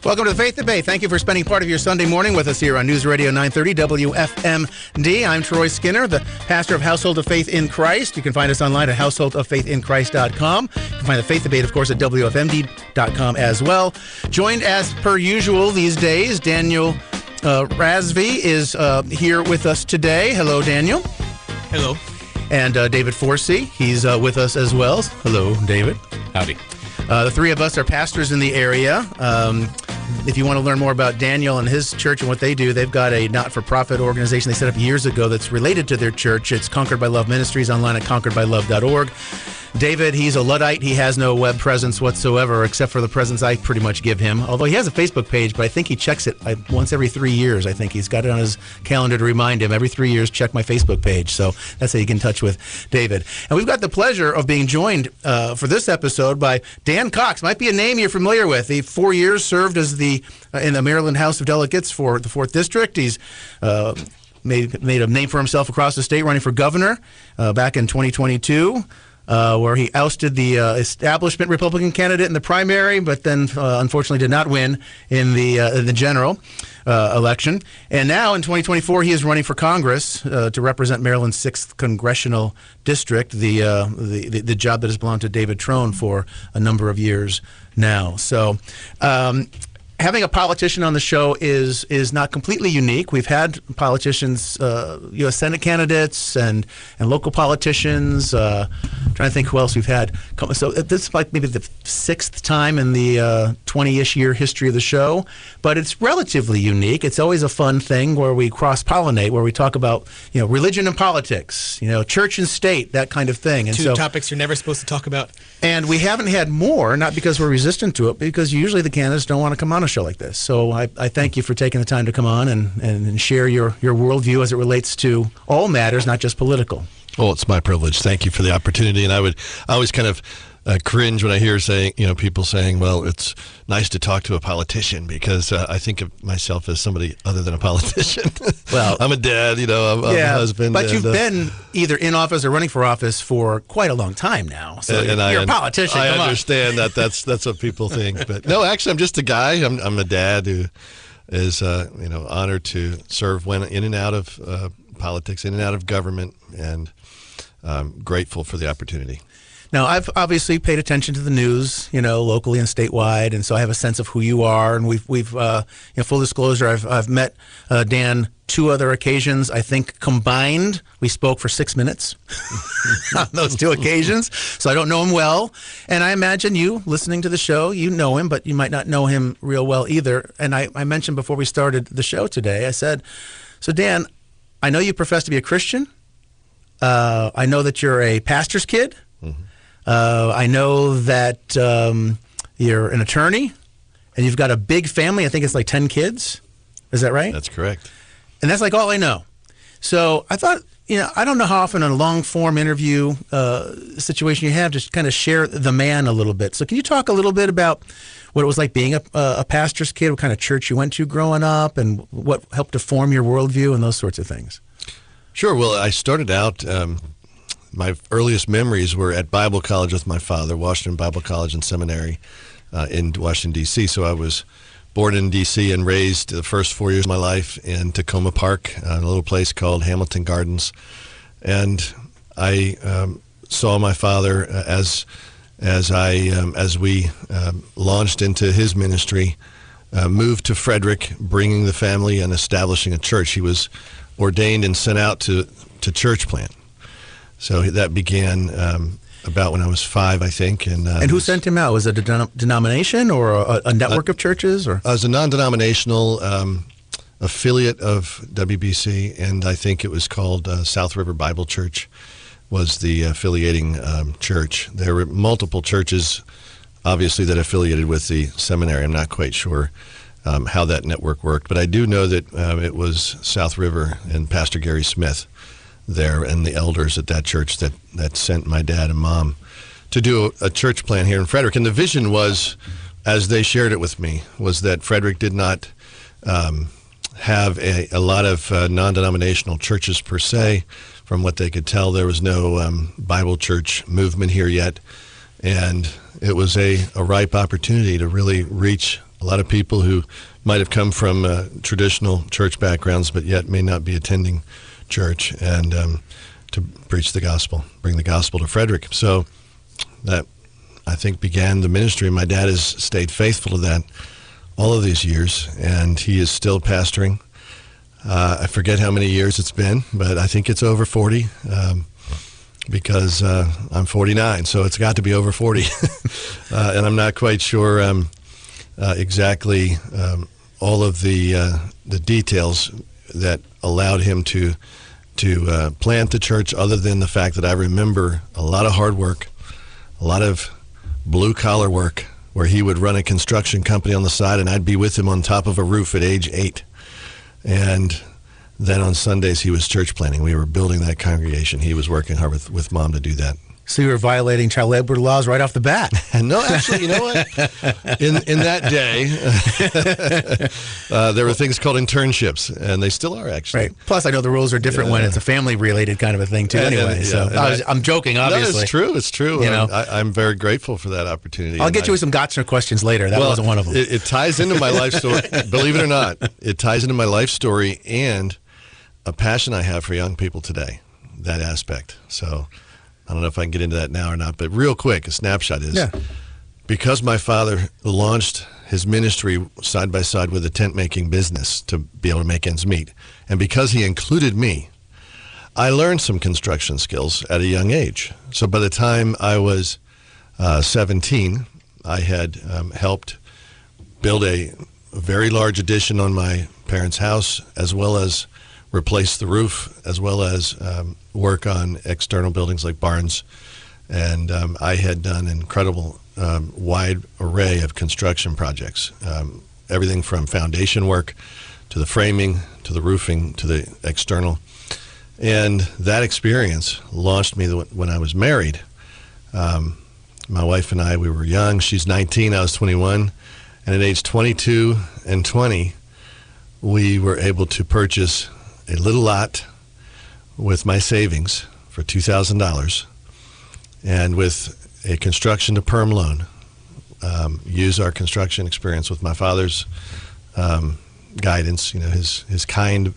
Welcome to the Faith Debate. Thank you for spending part of your Sunday morning with us here on News Radio 930 WFMD. I'm Troy Skinner, the pastor of Household of Faith in Christ. You can find us online at householdoffaithinchrist.com. You can find the Faith Debate, of course, at WFMD.com as well. Joined as per usual these days, Daniel Razvi is here with us today. Hello, Daniel. Hello. And David Forsey, he's with us as well. Hello, David. Howdy. The three of us are pastors in the area. If you want to learn more about Daniel and his church and what they do, they've got a not-for-profit organization they set up years ago that's related to their church. It's Conquered by Love Ministries, online at conqueredbylove.org. David, he's a Luddite. He has no web presence whatsoever, except for the presence I pretty much give him. Although he has a Facebook page, but I think he checks it once every 3 years. I think he's got it on his calendar to remind him every 3 years, check my Facebook page. So that's how you get in touch with David. And we've got the pleasure of being joined for this episode by Dan Cox. Might be a name you're familiar with. He 4 years served as in the Maryland House of Delegates for the 4th District. He's made a name for himself across the state, running for governor back in 2022. Where he ousted the establishment Republican candidate in the primary, but then unfortunately did not win in the general election. And now in 2024, he is running for Congress to represent Maryland's 6th congressional district, the job that has belonged to David Trone for a number of years now. So. Having a politician on the show is not completely unique. We've had politicians, U.S. Senate candidates and local politicians. Trying to think who else we've had. So this is like maybe the 6th time in the 20-ish year history of the show. But it's relatively unique. It's always a fun thing where we cross-pollinate, where we talk about religion and politics, church and state, that kind of thing. And Two topics you're never supposed to talk about. And we haven't had more, not because we're resistant to it, because usually the candidates don't want to come on a show like this. So I thank you for taking the time to come on and share your worldview as it relates to all matters, not just political. Well, it's my privilege. Thank you for the opportunity. And I always kind of cringe when I hear people saying, well, it's nice to talk to a politician, because I think of myself as somebody other than a politician. Well, I'm a dad, I'm a husband. But you've been either in office or running for office for quite a long time now. So you're a politician. I understand that that's what people think. But no, actually, I'm just a guy. I'm a dad who is honored to serve in and out of politics, in and out of government, and grateful for the opportunity. Now, I've obviously paid attention to the news, locally and statewide, and so I have a sense of who you are. And we've full disclosure, I've met Dan 2 other occasions. I think combined, we spoke for 6 minutes on those 2 occasions. So I don't know him well. And I imagine you, listening to the show, you know him, but you might not know him real well either. And I mentioned before we started the show today, I said, so Dan, I know you profess to be a Christian. I know that you're a pastor's kid. Mm-hmm. I know that you're an attorney, and you've got a big family. I think it's like 10 kids. Is that right? That's correct. And that's like all I know. So I thought, I don't know how often in a long-form interview situation you have to kind of share the man a little bit. So can you talk a little bit about what it was like being a pastor's kid, what kind of church you went to growing up, and what helped to form your worldview and those sorts of things? Sure. Well, I started out... my earliest memories were at Bible college with my father, Washington Bible College and Seminary in Washington, D.C. So I was born in D.C. and raised the first 4 years of my life in Tacoma Park, a little place called Hamilton Gardens. And I saw my father as we launched into his ministry, moved to Frederick, bringing the family and establishing a church. He was ordained and sent out to church plant. So that began about when I was 5, I think. And who sent him out? Was it a denomination or a network of churches? Or I was a non-denominational affiliate of WBC, and I think it was called South River Bible Church was the affiliating church. There were multiple churches, obviously, that affiliated with the seminary. I'm not quite sure how that network worked, but I do know that it was South River and Pastor Gary Smith there and the elders at that church that sent my dad and mom to do a church plant here in Frederick. And the vision was, as they shared it with me, was that Frederick did not have a lot of non-denominational churches per se. From what they could tell, there was no Bible church movement here yet. And it was a ripe opportunity to really reach A lot of people who might have come from traditional church backgrounds, but yet may not be attending church, and to preach the gospel, bring the gospel to Frederick. So that, I think, began the ministry. My dad has stayed faithful to that all of these years, and he is still pastoring. I forget how many years it's been, but I think it's over 40, because I'm 49, so it's got to be over 40. And I'm not quite sure exactly all of the details that allowed him to plant the church, other than the fact that I remember a lot of hard work, a lot of blue-collar work, where he would run a construction company on the side, and I'd be with him on top of a roof at age 8. And then on Sundays, he was church planting. We were building that congregation. He was working hard with Mom to do that. So you were violating child labor laws right off the bat. And no, actually, you know what? In that day, there were things called internships, and they still are, actually. Right. Plus, I know the rules are different when it's a family-related kind of a thing, too, anyway. I'm joking, obviously. No, it's true. It's true. You know? I'm very grateful for that opportunity. I'll get you with some Gotcha questions later. That wasn't one of them. It ties into my life story. Believe it or not, it ties into my life story and a passion I have for young people today, that aspect. So I don't know if I can get into that now or not, but real quick, a snapshot is, because my father launched his ministry side by side with a tent-making business to be able to make ends meet, and because he included me, I learned some construction skills at a young age. So by the time I was 17, I had helped build a very large addition on my parents' house, as well as replace the roof, as well as work on external buildings like barns. And I had done an incredible wide array of construction projects, everything from foundation work to the framing, to the roofing, to the external. And that experience launched me when I was married. My wife and I, we were young. She's 19, I was 21. And at age 22 and 20, we were able to purchase a little lot with my savings for $2,000, and with a construction to perm loan, use our construction experience with my father's guidance, his kind,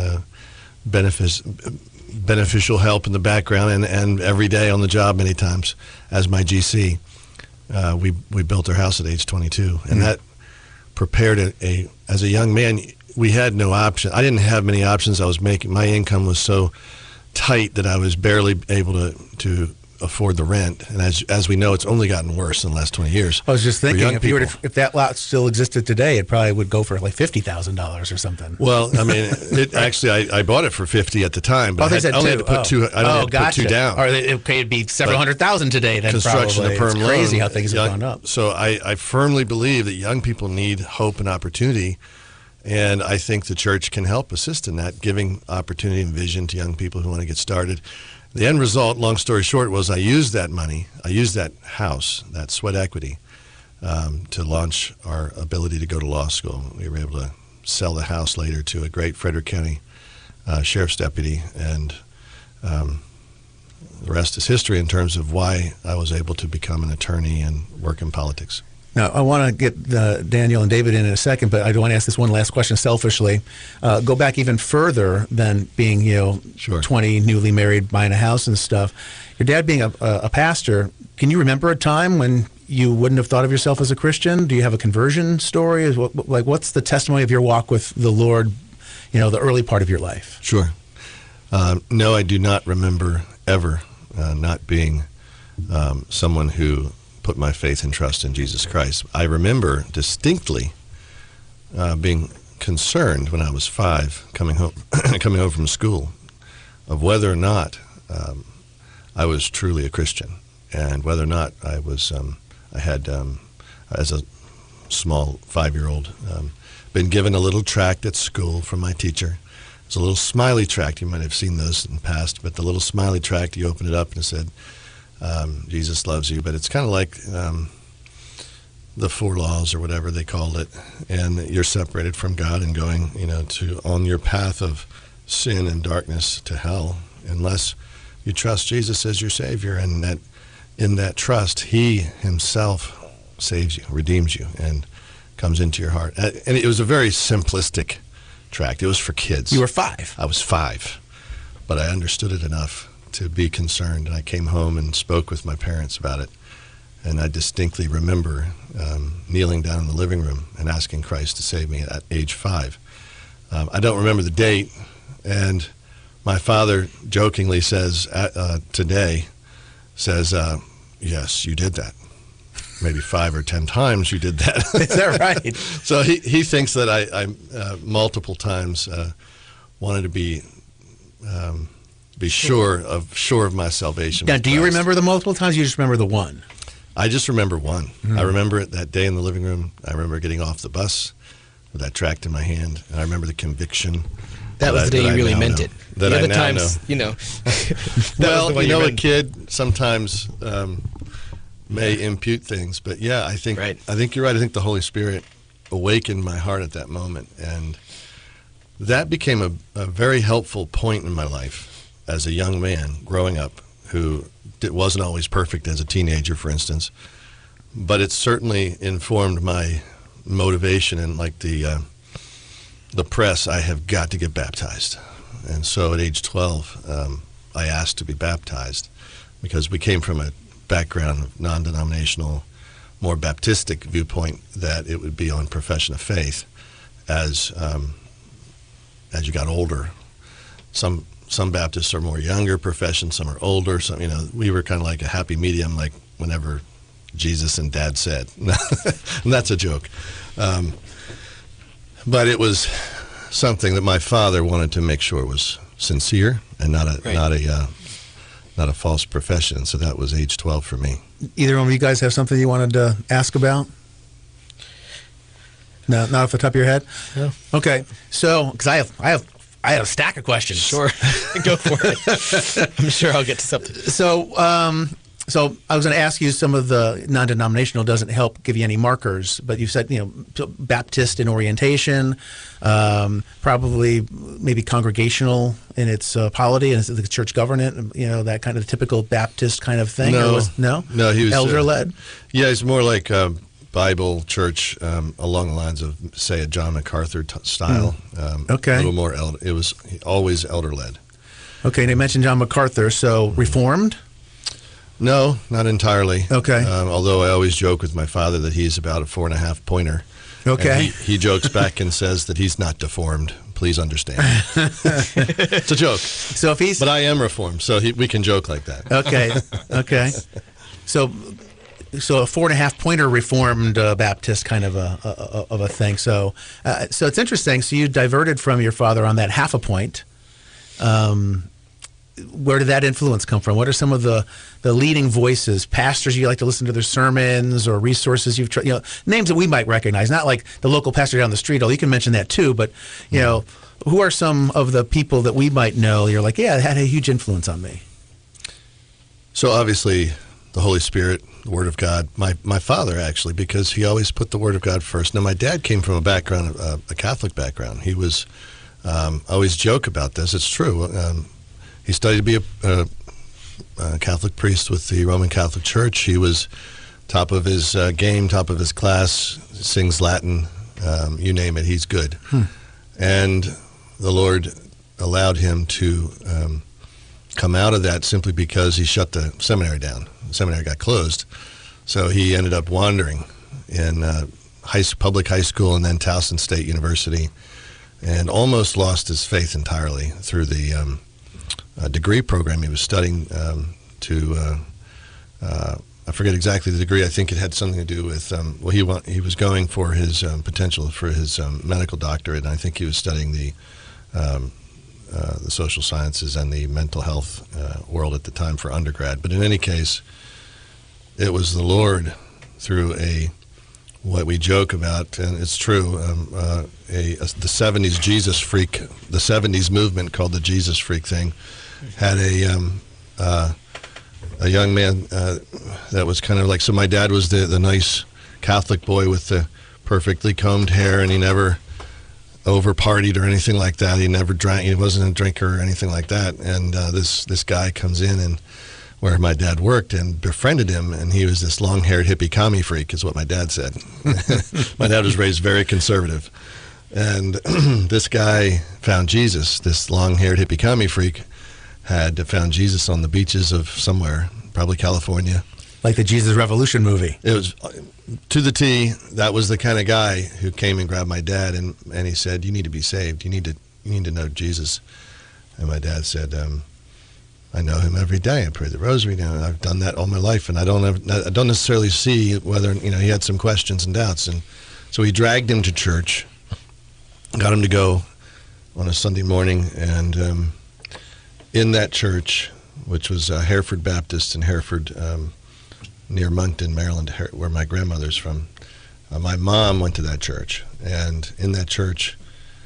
beneficial help in the background, and every day on the job many times as my GC. We built our house at age 22, and that prepared as a young man. We had no option. I didn't have many options. My income was so tight that I was barely able to afford the rent. And as we know, it's only gotten worse in the last 20 years. I was just thinking, if that lot still existed today, it probably would go for like $50,000 or something. Well, I mean, I bought it for $50 at the time, but I only had to put two. I only had to put two down. Or it'd be several $100,000 today. Then construction probably. to perm It's crazy loan, how things have gone up. So I firmly believe that young people need hope and opportunity. And I think the church can help assist in that, giving opportunity and vision to young people who want to get started. The end result, long story short, was I used that money, I used that house, that sweat equity, to launch our ability to go to law school. We were able to sell the house later to a great Frederick County sheriff's deputy, and the rest is history in terms of why I was able to become an attorney and work in politics. Now, I want to get Daniel and David in a second, but I want to ask this one last question selfishly. Go back even further than being, Sure. 20, newly married, buying a house and stuff. Your dad being a pastor, can you remember a time when you wouldn't have thought of yourself as a Christian? Do you have a conversion story? What's the testimony of your walk with the Lord, the early part of your life? Sure. No, I do not remember ever not being someone who put my faith and trust in Jesus Christ. I remember distinctly being concerned when I was 5, coming home from school, of whether or not I was truly a Christian, and whether or not I had, as a small 5-year-old, been given a little tract at school from my teacher. It's a little smiley tract. You might have seen those in the past, but the little smiley tract, you open it up and it said, Jesus loves you, but it's kind of like the 4 laws or whatever they called it, and you're separated from God and going, on your path of sin and darkness to hell, unless you trust Jesus as your Savior, and that in that trust, He Himself saves you, redeems you, and comes into your heart. And it was a very simplistic tract. It was for kids. You were 5. I was 5, but I understood it enough to be concerned. And I came home and spoke with my parents about it. And I distinctly remember kneeling down in the living room and asking Christ to save me at age 5. I don't remember the date, and my father jokingly says today, yes, you did that. Maybe 5 or 10 times you did that. Is that right? So he thinks that I multiple times wanted to be sure of my salvation. Now, do you remember the multiple times? You just remember the one? I just remember one. I remember it that day in the living room. I remember getting off the bus with that tract in my hand, and I remember the conviction. That was the day you really meant it. That the I other now times, know. Well, a kid sometimes may impute things, but yeah, I think you're right. I think the Holy Spirit awakened my heart at that moment, and that became a very helpful point in my life as a young man growing up who wasn't always perfect as a teenager, for instance, but it certainly informed my motivation and like the press. I have got to get baptized. And so at age 12, I asked to be baptized because we came from a background of non-denominational, more Baptistic viewpoint that it would be on profession of faith as you got older. Some Baptists are more younger profession, some are older. Some, we were kind of like a happy medium, like whenever Jesus and Dad said. And that's a joke. But it was something that my father wanted to make sure was sincere and not a false profession. So that was age 12 for me. Either one of you guys have something you wanted to ask about? No, not off the top of your head? No. Okay. So, because I have a stack of questions. Sure. Go for it. I'm sure I'll get to something. So I was going to ask you, some of the non-denominational doesn't help give you any markers, but you said, Baptist in orientation, probably maybe congregational in its polity and the church government, that kind of typical Baptist kind of thing. No, he was elder-led. Yeah, he's more like Bible church along the lines of, say, a John MacArthur style. Okay. A little more it was always elder-led. Okay, and you mentioned John MacArthur, so Reformed? No, not entirely. Okay. Although I always joke with my father that he's about a 4.5 pointer. Okay. And he jokes back and says that he's not deformed. Please understand. It's a joke. So if he's, but I am reformed, so we can joke like that. Okay. So a 4.5 pointer Reformed Baptist kind of a thing. So it's interesting. So you diverted from your father on that half a point. Where did that influence come from? What are some of the leading voices, pastors you like to listen to their sermons, or resources you've tried, names that we might recognize, not like the local pastor down the street, although you can mention that too, but, who are some of the people that we might know you're like, yeah, it had a huge influence on me? So obviously the Holy Spirit, the Word of God, my father actually, because he always put the Word of God first. Now my dad came from a background, a Catholic background. He was, I always joke about this, it's true. He studied to be a Catholic priest with the Roman Catholic Church. He was top of his game, top of his class, sings Latin, you name it, he's good. And the Lord allowed him to come out of that simply because he shut the seminary down. The seminary got closed. So he ended up wandering in public high school and then Towson State University, and almost lost his faith entirely through the degree program he was studying I forget exactly the degree. I think it had something to do with he was going for his potential for his medical doctorate, and I think he was studying the social sciences and the mental health world at the time for undergrad. But in any case, it was the Lord through what we joke about, and it's true, the 70s Jesus freak, the 70s movement called the Jesus freak thing, had a young man that was kind of like, so my dad was the nice Catholic boy with the perfectly combed hair, and he never over partied or anything like that. He never drank. He wasn't a drinker or anything like that. And this guy comes in and where my dad worked and befriended him, and he was this long-haired hippie commie freak, is what my dad said. My dad was raised very conservative. And this guy found Jesus. This long-haired hippie commie freak had found Jesus on the beaches of somewhere, probably California. Like the Jesus Revolution movie. It was, to the T, that was the kind of guy who came and grabbed my dad, and he said, "You need to be saved. You need to know Jesus." And my dad said, "I know him every day. I pray the rosary now. I've done that all my life, and I don't necessarily see whether he had some questions and doubts." And so he dragged him to church, got him to go on a Sunday morning, and in that church, which was Hereford Baptist in Hereford, near Moncton, Maryland, where my grandmother's from, my mom went to that church, and in that church,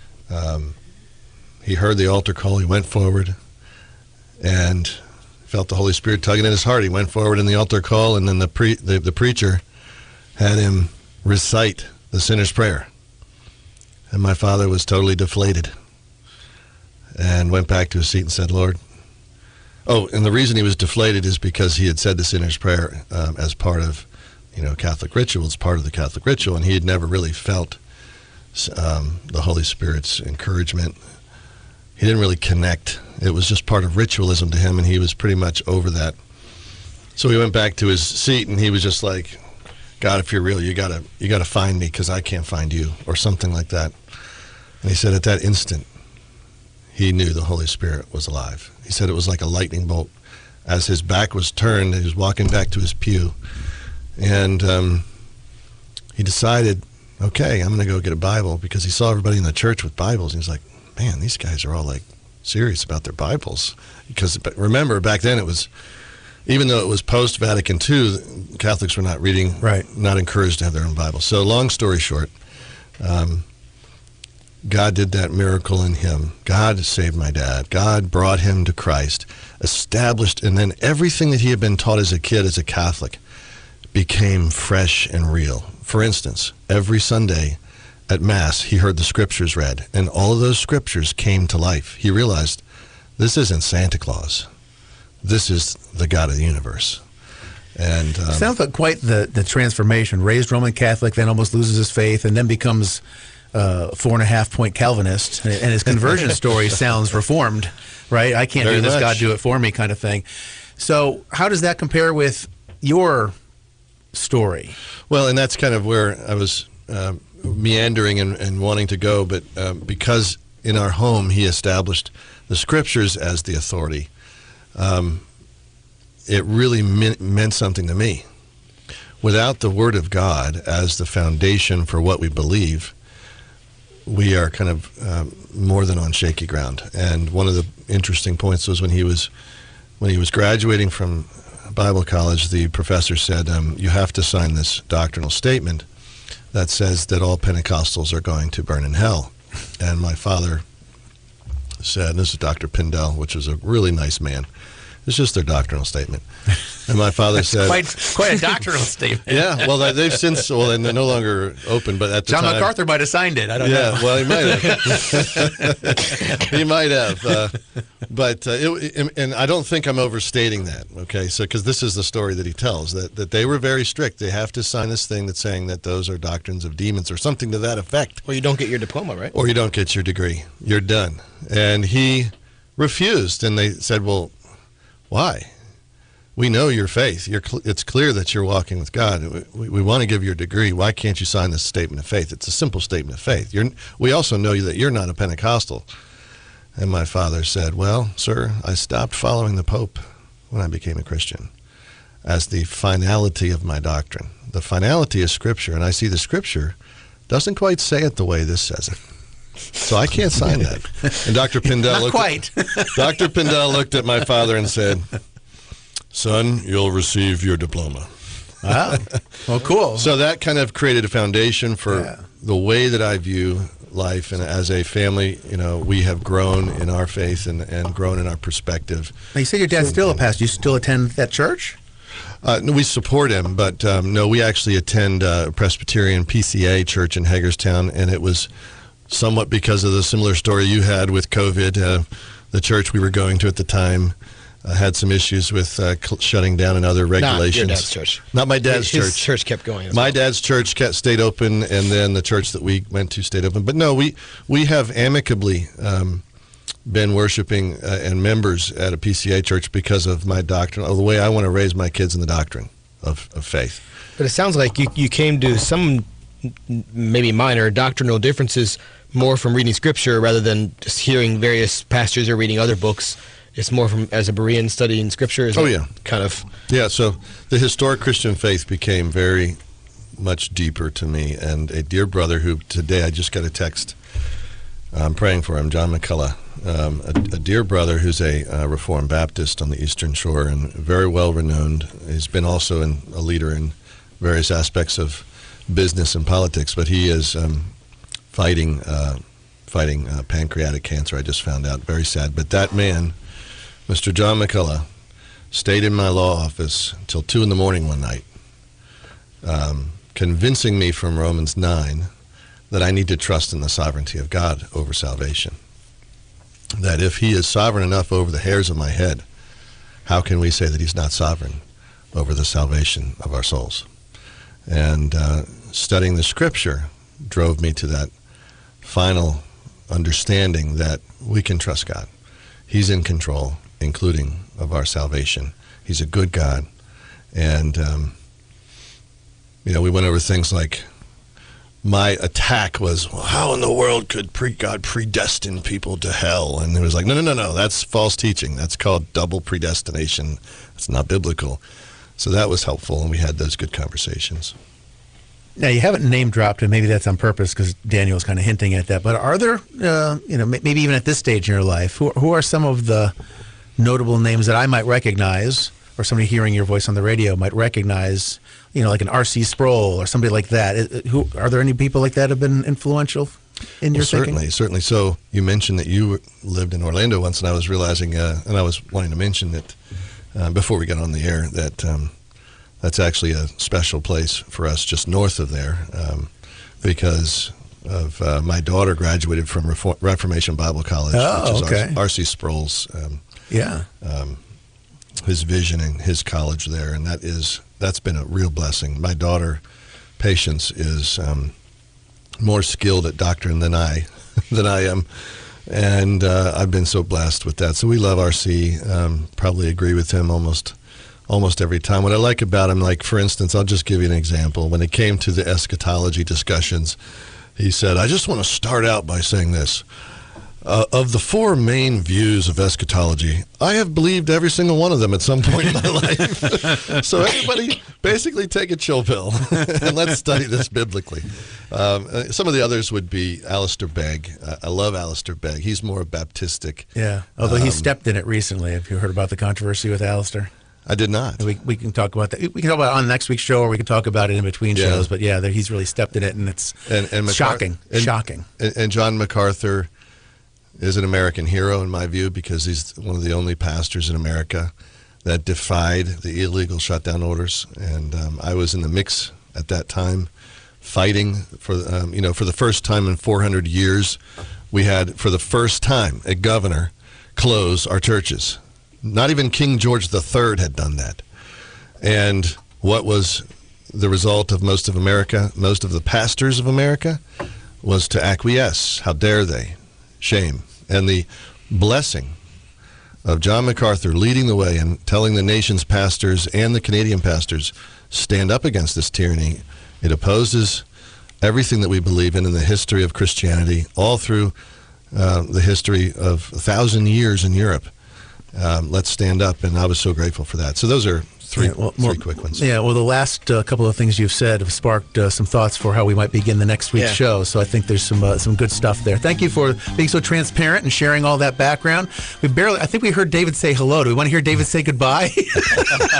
he heard the altar call. He went forward and felt the Holy Spirit tugging at his heart. He went forward in the altar call, and then the preacher had him recite the sinner's prayer. And my father was totally deflated and went back to his seat and said, "Lord." Oh, and the reason he was deflated is because he had said the sinner's prayer as part of, Catholic ritual. It's part of the Catholic ritual, and he had never really felt the Holy Spirit's encouragement. He didn't really connect. It was just part of ritualism to him, and he was pretty much over that. So he went back to his seat, and he was just like, "God, if you're real, you gotta find me, because I can't find you," or something like that. And he said at that instant, he knew the Holy Spirit was alive. He said it was like a lightning bolt. As his back was turned, he was walking back to his pew, and he decided, okay, I'm going to go get a Bible, because he saw everybody in the church with Bibles, and he was like, man, these guys are all like serious about their Bibles. Because remember, back then it was, even though it was post-Vatican II, Catholics were not reading, not encouraged to have their own Bible. So long story short, God did that miracle in him. God saved my dad. God brought him to Christ, established, and then everything that he had been taught as a kid as a Catholic became fresh and real. For instance, every Sunday at Mass, he heard the scriptures read, and all of those scriptures came to life. He realized, this isn't Santa Claus. This is the God of the universe. And sounds like quite the transformation. Raised Roman Catholic, then almost loses his faith, and then becomes 4.5-point Calvinist, and his conversion story sounds reformed, right? I can't do this, God do it for me kind of thing. So how does that compare with your story? Well, and that's kind of where I was meandering and wanting to go, but because in our home he established the scriptures as the authority, it really meant something to me. Without the Word of God as the foundation for what we believe, we are kind of more than on shaky ground. And one of the interesting points was when he was graduating from Bible college, the professor said, you have to sign this doctrinal statement that says that all Pentecostals are going to burn in hell. And my father said, and this is Dr. Pindell, which was a really nice man. It's just their doctrinal statement. And my father said... quite a doctrinal statement. Yeah, well, they've since... Well, and they're no longer open, but at the John time... John MacArthur might have signed it. I don't know. Yeah, well, he might have. He might have. But and I don't think I'm overstating that, okay? So, because this is the story that he tells, that they were very strict. They have to sign this thing that's saying that those are doctrines of demons or something to that effect. Well, you don't get your diploma, right? Or you don't get your degree. You're done. And he refused, and they said, well... Why? We know your faith. It's clear that you're walking with God. We want to give you a degree. Why can't you sign this statement of faith? It's a simple statement of faith. We also know that you're not a Pentecostal. And my father said, well, sir, I stopped following the Pope when I became a Christian as the finality of my doctrine. The finality is Scripture, and I see the Scripture doesn't quite say it the way this says it. So I can't sign that. And Dr. Pindell Dr. Pindell looked at my father and said, son, you'll receive your diploma. Wow. Well, cool. So that kind of created a foundation for the way that I view life. And as a family, we have grown in our faith and grown in our perspective. Now, you said your dad's still a pastor. You still attend that church? No, we support him, but no, we actually attend a Presbyterian PCA church in Hagerstown, and it was somewhat because of the similar story you had with COVID. The church we were going to at the time had some issues with shutting down and other regulations. Not your dad's church. Not my dad's His church. church kept going. As My well. dad's church stayed open, and then the church that we went to stayed open. But no, we have amicably been worshiping and members at a PCA church because of my doctrine, of the way I want to raise my kids in the doctrine of faith. But it sounds like you came to some maybe minor doctrinal differences more from reading Scripture rather than just hearing various pastors or reading other books. It's more from as a Berean studying Scripture. Is that kind of So the historic Christian faith became very much deeper to me. And a dear brother who today I just got a text. I'm praying for him, John McCullough, a dear brother who's a Reformed Baptist on the Eastern Shore and very well renowned. He's been also a leader in various aspects of business and politics, but he is fighting pancreatic cancer. I just found out. Very sad. But that man, Mr. John McCullough, stayed in my law office until 2 a.m. one night, convincing me from Romans 9 that I need to trust in the sovereignty of God over salvation. That if he is sovereign enough over the hairs of my head, how can we say that he's not sovereign over the salvation of our souls? And studying the Scripture drove me to that final understanding that we can trust God. He's in control, including of our salvation. He's a good God. And, we went over things like my attack was, well, how in the world could God predestine people to hell? And it was like, no, that's false teaching. That's called double predestination. It's not biblical. So that was helpful, and we had those good conversations. Now, you haven't name dropped, and maybe that's on purpose because Daniel was kind of hinting at that. But are there, maybe even at this stage in your life, who are some of the notable names that I might recognize, or somebody hearing your voice on the radio might recognize, like an R.C. Sproul or somebody like that? Are there any people like that have been influential in your thinking? Certainly. So you mentioned that you lived in Orlando once, and I was realizing, and I was wanting to mention that before we got on the air, that that's actually a special place for us just north of there because of my daughter graduated from Reformation Bible College, which is R.C. Sproul's his vision and his college there, and that's been a real blessing. My daughter, Patience, is more skilled at doctrine than I am, and I've been so blessed with that. So we love R.C. Probably agree with him almost every time. What I like about him, like for instance, I'll just give you an example. When it came to the eschatology discussions, he said, "I just want to start out by saying this. Of the 4 main views of eschatology, I have believed every single one of them at some point in my life. So everybody basically take a chill pill and let's study this biblically." Some of the others would be Alistair Begg. I love Alistair Begg. He's more Baptistic. Yeah, although he stepped in it recently. Have you heard about the controversy with Alistair? I did not. We can talk about that. We can talk about it on next week's show, or we can talk about it in between shows. But yeah, he's really stepped in it, and it's shocking. And John MacArthur is an American hero in my view because he's one of the only pastors in America that defied the illegal shutdown orders. And I was in the mix at that time, fighting for the first time in 400 years, we had for the first time a governor close our churches. Not even King George III had done that. And what was the result of most of America, most of the pastors of America, was to acquiesce. How dare they? Shame. And the blessing of John MacArthur leading the way and telling the nation's pastors and the Canadian pastors, stand up against this tyranny. It opposes everything that we believe in the history of Christianity, all through the history of 1,000 years in Europe. Let's stand up, and I was so grateful for that. So those are three quick ones. Yeah, well, the last couple of things you've said have sparked some thoughts for how we might begin the next week's show. So I think there's some good stuff there. Thank you for being so transparent and sharing all that background. I think we heard David say hello. Do we want to hear David say goodbye?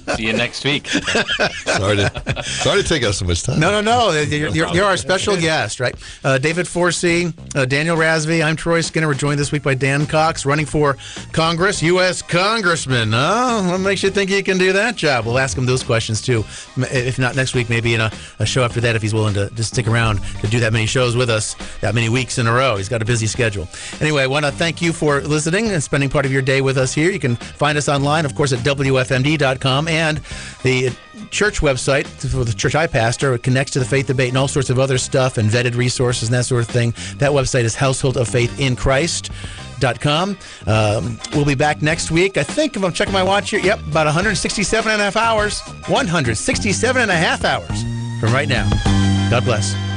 See you next week. Sorry to take us so much time. No. You're our special guest, right? David Forsey, Daniel Razvi. I'm Troy Skinner. We're joined this week by Dan Cox, running for Congress, U.S. Congressman. What makes you think you can do that job? We'll ask him those questions, too. If not next week, maybe in a show after that, if he's willing to just stick around to do that many shows with us, that many weeks in a row. He's got a busy schedule. Anyway, I want to thank you for listening and spending part of your day with us here. You can find us online, of course, at WFMD.com, and the church website for the church I pastor. It connects to the Faith Debate and all sorts of other stuff and vetted resources and that sort of thing. That website is householdoffaithinchrist.com. We'll be back next week. I think, if I'm checking my watch here, about 167 and a half hours. 167 and a half hours from right now. God bless.